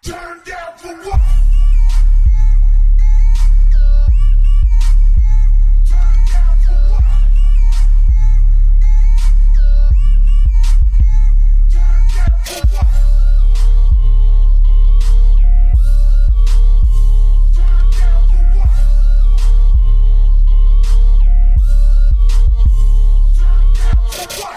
Turn down for what? Turn down for what? Turn down for what? Turn down for what? Turn down for what?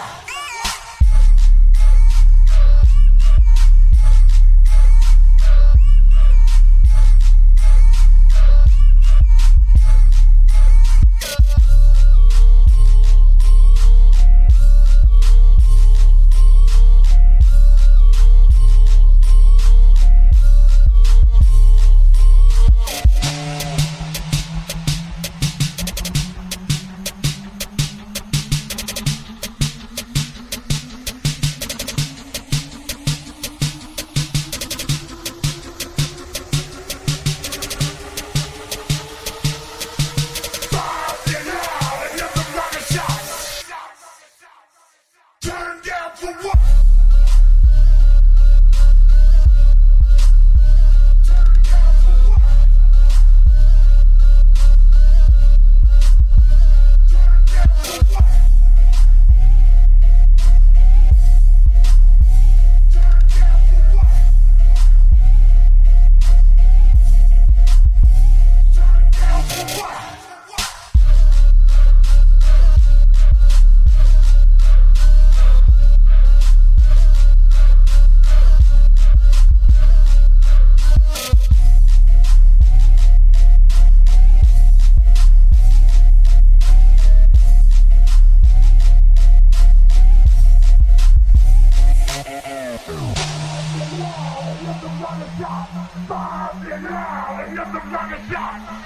Turn down for what? Turn down for what? Turn down for what? Turn down for what? Turn down for what? Bob, you know, let the rocket shot.